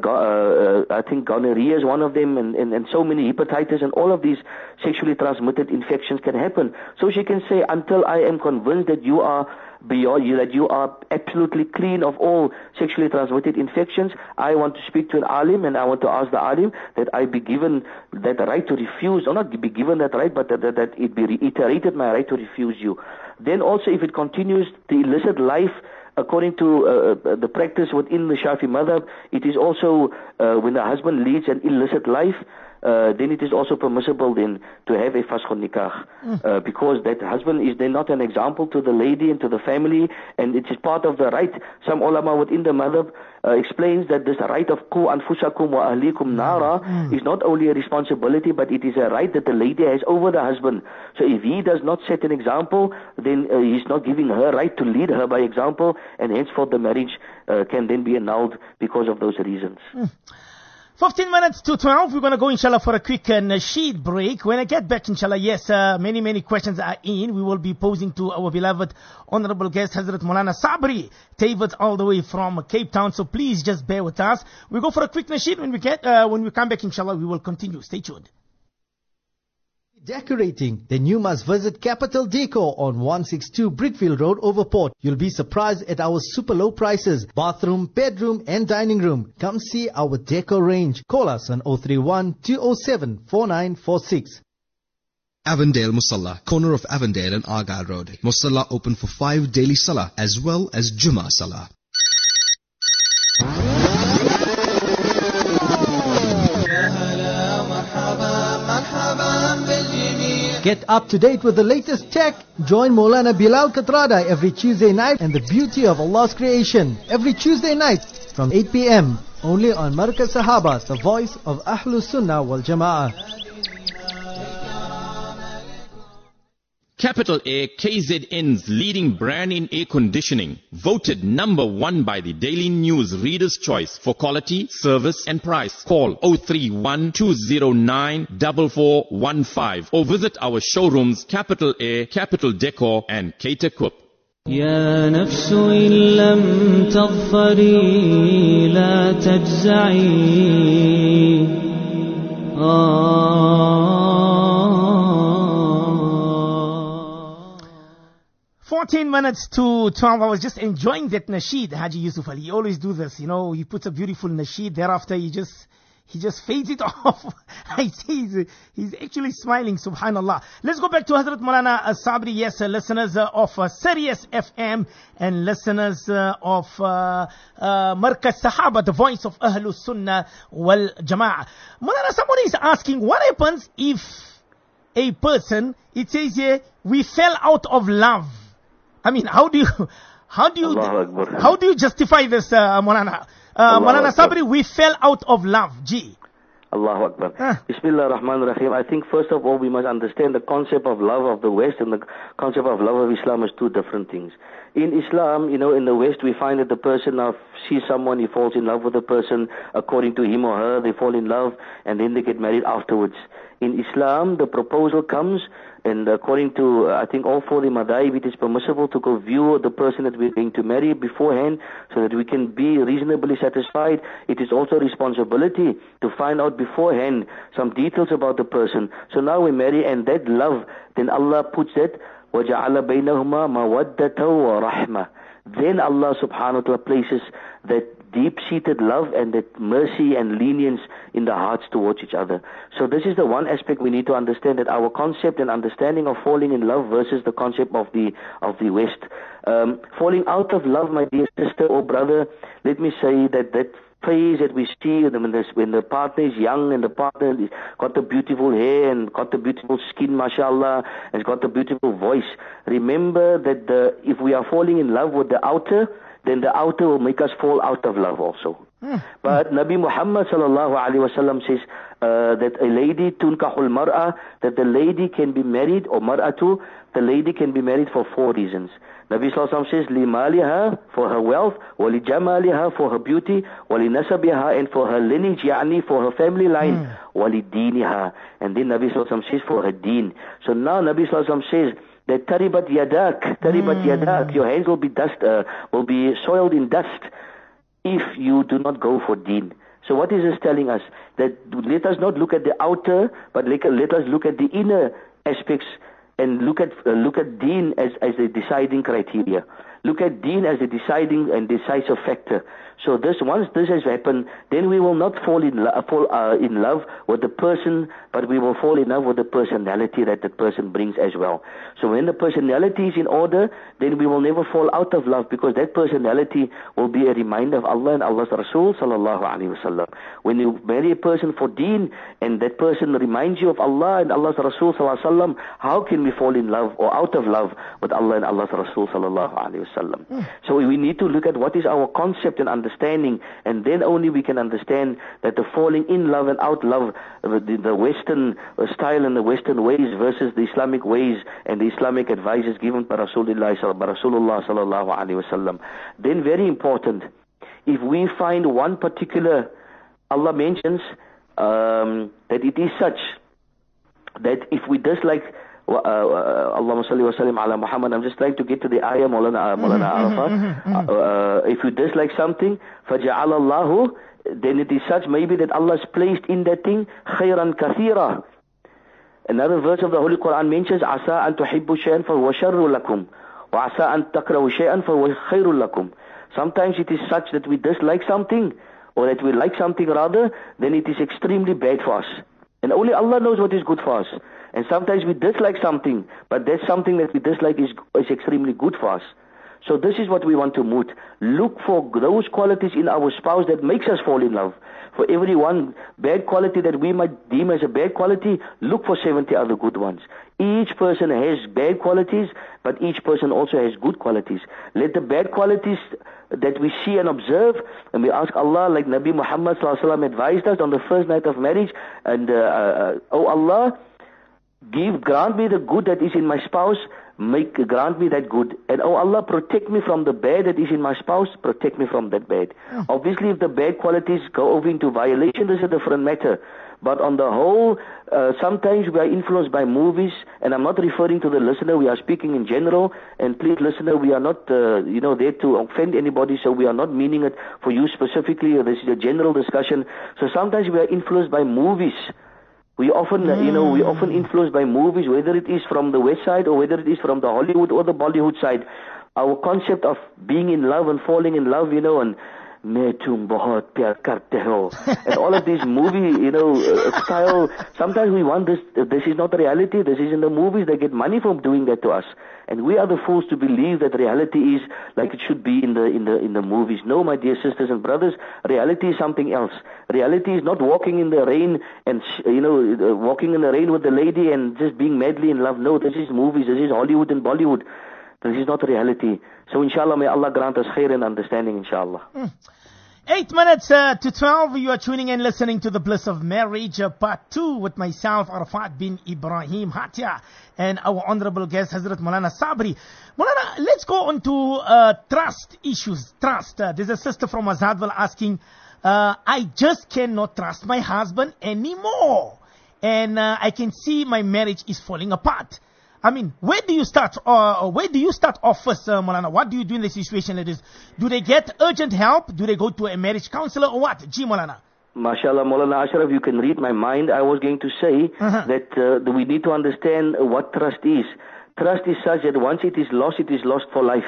Speaker 2: I think gonorrhea is one of them, and so many, hepatitis, and all of these sexually transmitted infections can happen. So she can say, until I am convinced that you are that you are absolutely clean of all sexually transmitted infections, I want to speak to an alim, and I want to ask the alim that I be given that right to refuse, or not be given that right, but that it be reiterated my right to refuse you. Then also, if it continues the illicit life, according to the practice within the Shafi madhab, it is also when the husband leads an illicit life, then it is also permissible then to have a faskhun nikah, because that husband is then not an example to the lady and to the family, and it is part of the right. Some ulama within the madhab explains that this right of qu anfusakum wa ahlikum nara is not only a responsibility, but it is a right that the lady has over the husband. So if he does not set an example, then he's not giving her right to lead her by example, and henceforth the marriage can then be annulled because of those reasons.
Speaker 1: 15 minutes to 12. We're going to go, inshallah, for a quick nasheed break. When I get back, inshallah, yes, many questions are in. We will be posing to our beloved honorable guest, Hazrat Maulana Sabri, David, all the way from Cape Town. So please just bear with us. We go for a quick nasheed. When we come back, inshallah, we will continue. Stay tuned.
Speaker 3: Decorating, then you must visit Capital Decor on 162 Brickfield Road, Overport. You'll be surprised at our super low prices. Bathroom, bedroom and dining room. Come see our decor range. Call us on 031-207-4946.
Speaker 4: Avondale Musalla, corner of Avondale and Argyle Road. Musalla open for 5 daily salah as well as Jummah salah.
Speaker 3: Get up to date with the latest tech. Join Maulana Bilal Katrada every Tuesday night and the beauty of Allah's creation. Every Tuesday night from 8 p.m. only on Markaz Sahaba, the voice of Ahlus Sunnah wal Jama'ah.
Speaker 5: Capital Air, KZN's leading brand in air conditioning. Voted number 1 by the Daily News Reader's Choice for quality, service and price. Call 031-209-4415 or visit our showrooms Capital Air, Capital Decor and Cater Coop.
Speaker 6: يا نفس إن لم تظفري لا تجزعي
Speaker 1: 14 minutes to 12. I was just enjoying that nasheed, Haji Yusuf Ali. He always do this, he puts a beautiful nasheed. Thereafter, he just fades it off. I see he's actually smiling, subhanallah. Let's go back to Hazrat Maulana Sabri. Yes, listeners of Sirius FM and listeners of Markaz Sahaba, the voice of Ahlus Sunnah wal Jama'ah. Maulana, somebody is asking, what happens if a person, it says here, we fell out of love? I mean, how do you justify this, Maulana? Maulana Sabri, we fell out of love. Gee.
Speaker 2: Allahu Akbar. Bismillah ar-Rahman ar-Rahim. I think first of all we must understand the concept of love of the West and the concept of love of Islam is two different things. In Islam, in the West we find that the person now sees someone, he falls in love with the person, according to him or her, they fall in love and then they get married afterwards. In Islam, the proposal comes And according to, I think all four the madhaib, it is permissible to go view the person that we're going to marry beforehand so that we can be reasonably satisfied. It is also a responsibility to find out beforehand some details about the person. So now we marry, and that love, then Allah puts that, وَجَعَلَ بَيْنَهُمَا مَوَدَّةً وَرَحْمَةً. Then Allah subhanahu wa ta'ala places that deep-seated love and that mercy and lenience in the hearts towards each other. So this is the one aspect we need to understand, that our concept and understanding of falling in love versus the concept of the West. Falling out of love, my dear sister or brother, let me say that phase that we see when the partner is young and the partner has got the beautiful hair and got the beautiful skin, mashallah, and has got the beautiful voice. Remember that if we are falling in love with the outer, then the outer will make us fall out of love also. But Nabi Muhammad sallallahu alaihi wasallam says that a lady tunkahul mar'a, that the lady can be married, or mar'atu, the lady can be married for 4 reasons. Nabi sallallahu alaihi wasallam says limaliha, for her wealth, walijamaliha, for her beauty, walinasabiha, and for her lineage, yani for her family line, walidiniha, and then Nabi sallallahu alaihi wasallam says for her deen. So now Nabi sallallahu alaihi wasallam says that taribat yadak, your hands will be will be soiled in dust if you do not go for deen. So what is this telling us? That let us not look at the outer, but let us look at the inner aspects and look at deen as a deciding criteria. Look at deen as a deciding and decisive factor. So once this has happened, then we will not fall in love with the person, but we will fall in love with the personality that person brings as well. So when the personality is in order, then we will never fall out of love, because that personality will be a reminder of Allah and Allah's Rasul sallallahu alaihi wasallam. When you marry a person for deen and that person reminds you of Allah and Allah's Rasul sallallahu alaihi wasallam, how can we fall in love or out of love with Allah and Allah's Rasul sallallahu alaihi wasallam? So we need to look at what is our concept and understanding, and then only we can understand that the falling in love and out love, the Western style and the Western ways versus the Islamic ways and the Islamic advices given by Rasulullah sallallahu alaihi wasallam. Then very important, if we find one particular, Allah mentions that it is such that if we dislike Allahumma salli wa sallim ala Muhammad. I'm just trying to get to the ayah, Maulana Arafat. If you dislike something, فَجَعَلَ اللَّهُ, then it is such maybe that Allah has placed in that thing خَيْرًا كَثِيرًا. Another verse of the Holy Quran mentions عَسَىٰ أَن تُحِبُّوا شَيْئًا فَهُوَ شَرٌّ لَكُمْ وَعَسَىٰ أَن تَكْرَهُوا شَيْئًا فَهُوَ خَيْرٌ لَكُمْ. Sometimes it is such that we dislike something, or that we like something rather, then it is extremely bad for us. And only Allah knows what is good for us. And sometimes we dislike something, but that something that we dislike is extremely good for us. So this is what we want to moot. Look for those qualities in our spouse that makes us fall in love. For every one bad quality that we might deem as a bad quality, look for 70 other good ones. Each person has bad qualities, but each person also has good qualities. Let the bad qualities that we see and observe, and we ask Allah, like Nabi Muhammad sallallahu alaihi wasallam advised us on the first night of marriage, and oh Allah, grant me the good that is in my spouse, grant me that good. And oh Allah, protect me from the bad that is in my spouse, protect me from that bad. Obviously, if the bad qualities go over into violation, this is a different matter. But on the whole, sometimes we are influenced by movies, and I'm not referring to the listener, we are speaking in general, and please listener, we are not there to offend anybody, so we are not meaning it for you specifically. This is a general discussion. So sometimes we are influenced by movies. We often, we often influenced by movies, whether it is from the West side or whether it is from the Hollywood or the Bollywood side. Our concept of being in love and falling in love, and मैं तुम बहुत प्यार करते हो, and all of these movie, style. Sometimes we want this. This is not the reality. This is in the movies. They get money from doing that to us, and we are the fools to believe that reality is like it should be in the movies. No, my dear sisters and brothers, reality is something else. Reality is not walking in the rain and walking in the rain with the lady and just being madly in love. No, this is movies. This is Hollywood and Bollywood. This is not reality. So inshallah, may Allah grant us khair and understanding, inshallah.
Speaker 1: 8 minutes to 12, you are tuning in, listening to The Bliss of Marriage, part 2 with myself, Arafat bin Ibrahim Hatia, and our honorable guest, Hazrat Maulana Sabri. Maulana, let's go on to trust issues. Trust. There's a sister from Azadwal asking, I just cannot trust my husband anymore. And I can see my marriage is falling apart. I mean, where do you start off first, Maulana? What do you do in the situation like this? Do they get urgent help? Do they go to a marriage counselor or what? Gee, Maulana.
Speaker 2: MashaAllah, Maulana Ashraf, you can read my mind. I was going to say that we need to understand what trust is. Trust is such that once it is lost for life.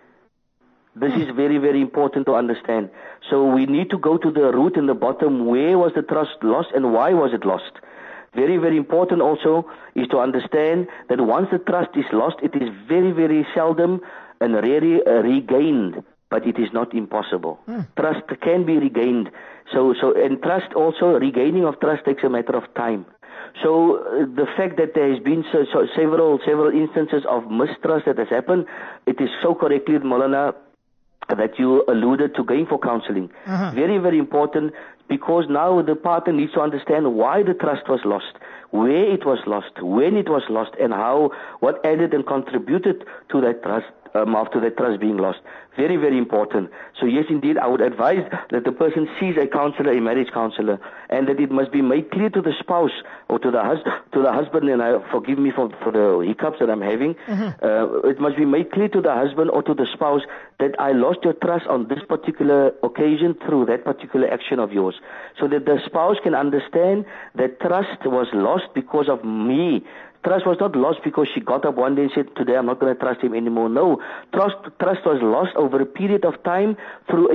Speaker 2: This is very, very important to understand. So we need to go to the root and the bottom. Where was the trust lost and why was it lost? Very, very important also is to understand that once the trust is lost, it is very, very seldom and rarely regained, but it is not impossible. Trust can be regained. And trust also, regaining of trust takes a matter of time. So the fact that there has been several instances of mistrust that has happened, it is so correctly, Maulana, that you alluded to going for counseling. Very, very important, because now the partner needs to understand why the trust was lost, where it was lost, when it was lost, and what added and contributed to that trust, after that trust being lost. Very, very important. So yes, indeed, I would advise that the person sees a counselor, a marriage counselor, and that it must be made clear to the spouse or to the husband, and forgive me for the hiccups that I'm having. It must be made clear to the husband or to the spouse that I lost your trust on this particular occasion through that particular action of yours, so that the spouse can understand that trust was lost because of me. Trust was not lost because she got up one day and said, today I'm not going to trust him anymore. No, trust was lost over a period of time through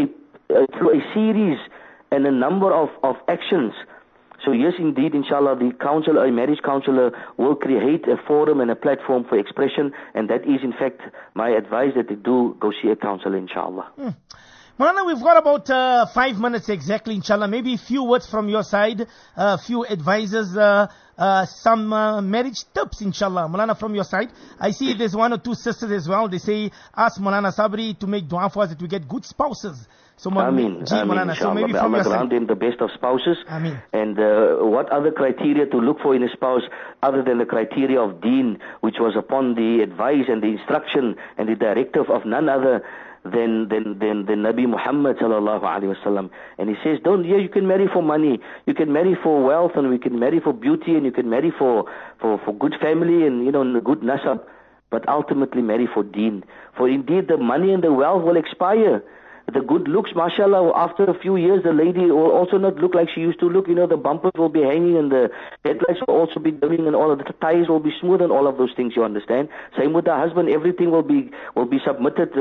Speaker 2: a series and a number of actions. So yes, indeed, inshallah, a marriage counselor will create a forum and a platform for expression, and that is in fact my advice, that they do go see a counselor, inshallah.
Speaker 1: Maulana, we've got about 5 minutes exactly, inshallah. Maybe a few words from your side, a few advices, some marriage tips, inshallah. Maulana, from your side. I see there's one or two sisters as well. They say, ask Maulana Sabri to make dua for us that we get good spouses. So,
Speaker 2: Ameen.
Speaker 1: Maulana, so maybe from your side.
Speaker 2: Grant him the best of spouses.
Speaker 1: Ameen.
Speaker 2: And what other criteria to look for in a spouse other than the criteria of deen, which was upon the advice and the instruction and the directive of none other than Nabi Muhammad sallallahu alaihi wasallam. And he says, you can marry for money, you can marry for wealth, and we can marry for beauty, and you can marry for good family and good nasab, but ultimately marry for deen. For indeed the money and the wealth will expire. The good looks, mashallah, after a few years the lady will also not look like she used to look. The bumpers will be hanging and the headlights will also be dimming and all of the tires will be smooth and all of those things, you understand. Same with the husband, everything will be submitted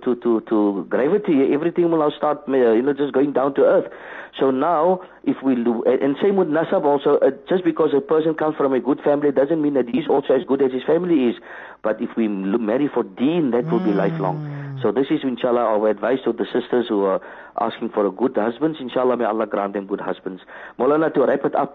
Speaker 2: to gravity. Everything will now start just going down to earth. So now, if we do, and same with nasab also, just because a person comes from a good family doesn't mean that he's also as good as his family is. But if we marry for deen, that will be lifelong. So this is, inshallah, our advice to the sisters who are asking for a good husbands. Inshallah, may Allah grant them good husbands. Maulana, to wrap it up,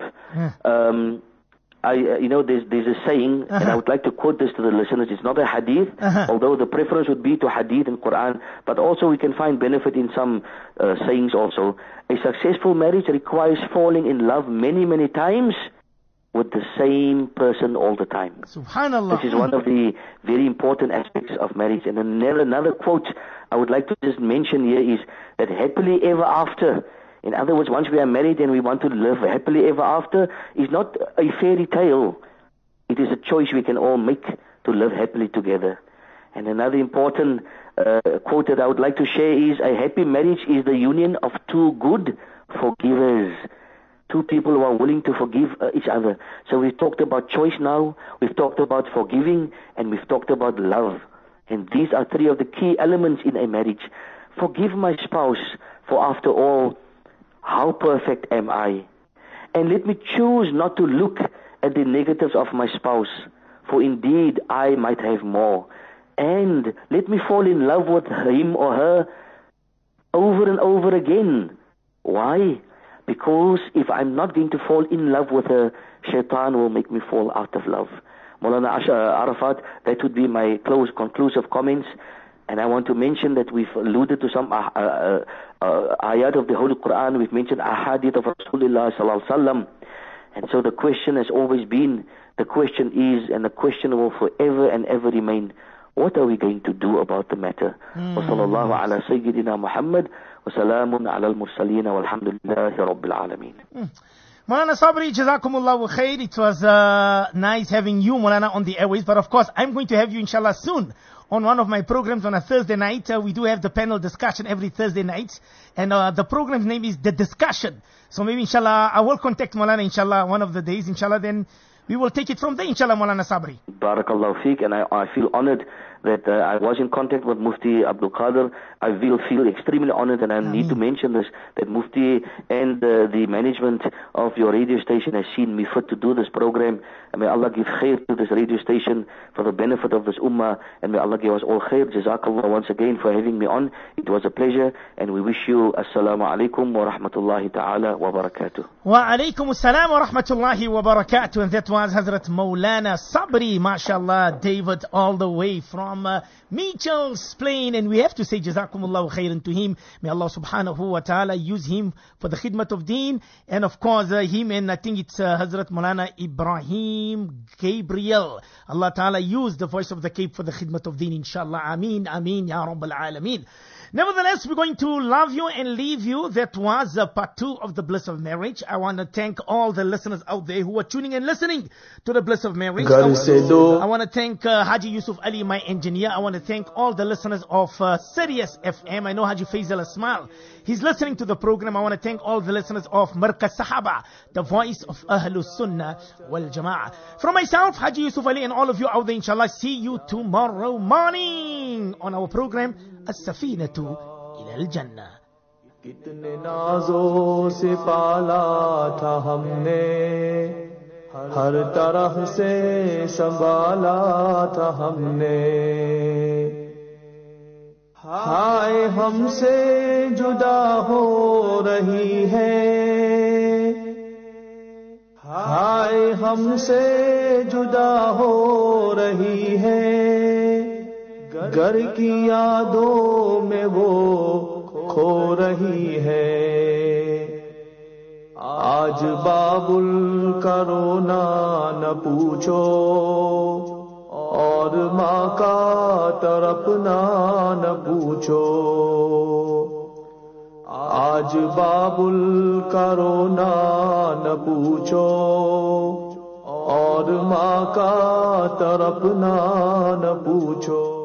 Speaker 2: there's a saying, and I would like to quote this to the listeners. It's not a hadith, although the preference would be to hadith and Quran, but also we can find benefit in some sayings also. A successful marriage requires falling in love many, many times with the same person all the time.
Speaker 1: Subhanallah.
Speaker 2: This is one of the very important aspects of marriage. And another quote I would like to just mention here is that happily ever after, in other words, once we are married and we want to live happily ever after, is not a fairy tale. It is a choice we can all make to live happily together. And another important quote that I would like to share is, a happy marriage is the union of two good forgivers. Two people who are willing to forgive each other. So we've talked about choice now, we've talked about forgiving, and we've talked about love. And these are three of the key elements in a marriage. Forgive my spouse, for after all, how perfect am I? And let me choose not to look at the negatives of my spouse, for indeed I might have more. And let me fall in love with him or her over and over again. Why? Because if I'm not going to fall in love with her, shaitan will make me fall out of love. Maulana Arafat, that would be my conclusive comments. And I want to mention that we've alluded to some ayat of the Holy Quran. We've mentioned ahadith of Rasulullah sallallahu alaihi wasallam. And so the question has always been, the question is, and the question will forever and ever remain, what are we going to do about the matter? Wa sallallahu ala sayyidina Muhammad wa salamun ala al-mursaleen walhamdulillahi rabbil alameen.
Speaker 1: Maulana Sabri, Jazakumullahu khair. It was nice having you, Maulana, on the airways. But of course, I'm going to have you, inshallah, soon on one of my programs on a Thursday night. We do have the panel discussion every Thursday night. And the program's name is The Discussion. So maybe, inshallah, I will contact Maulana, inshallah, one of the days, inshallah, then we will take it from there, inshallah, Maulana Sabri.
Speaker 2: Barakallahu feek, and I feel honored that I was in contact with Mufti Abdul Qadir. I feel extremely honored, and I need to mention this, that Mufti and the management of your radio station has seen me fit to do this program, and may Allah give khair to this radio station for the benefit of this ummah, and may Allah give us all khair. Jazakallah once again for having me on. It was a pleasure, and we wish you assalamu alaikum wa rahmatullahi ta'ala wa barakatuh.
Speaker 1: Wa alaikum assalam wa rahmatullahi wa barakatuh. And that was Hazrat Maulana Sabri, mashallah, David, all the way from Mitchell's Plain, and we have to say Jazakumullahu khairan to him. May Allah subhanahu wa ta'ala use him for the khidmat of deen, and of course him, and I think it's Hazrat Maulana Ibrahim Gabriel. Allah ta'ala use the voice of the Cape for the khidmat of deen, inshallah. Ameen, ameen, ya Rabbal Alameen. Nevertheless, we're going to love you and leave you. That was part 2 of the Bliss of Marriage. I want to thank all the listeners out there who are tuning and listening to the Bliss of Marriage. I want to thank Haji Yusuf Ali, my engineer. I want to thank all the listeners of Sirius FM. I know Haji Faisal Asmal, he's listening to the program. I want to thank all the listeners of Markaz Sahaba, the voice of Ahlus Sunnah wal Jama'ah. From myself, Haji Yusuf Ali, and all of you out there, inshallah, see you tomorrow morning on our program As-Safinatu ila al-Jannah.
Speaker 7: कितने नाज़ों से पाला था हमने, हर तरह से संभाला था हमने, हाय हमसे जुदा हो रही है, हाय हमसे जुदा हो रही है, घर की यादों में वो खो रही है। आज बाबुल का रोना न पूछो, और माँ का तड़पना न पूछो। आज बाबुल का रोना न पूछो, और माँ का तड़पना न पूछो।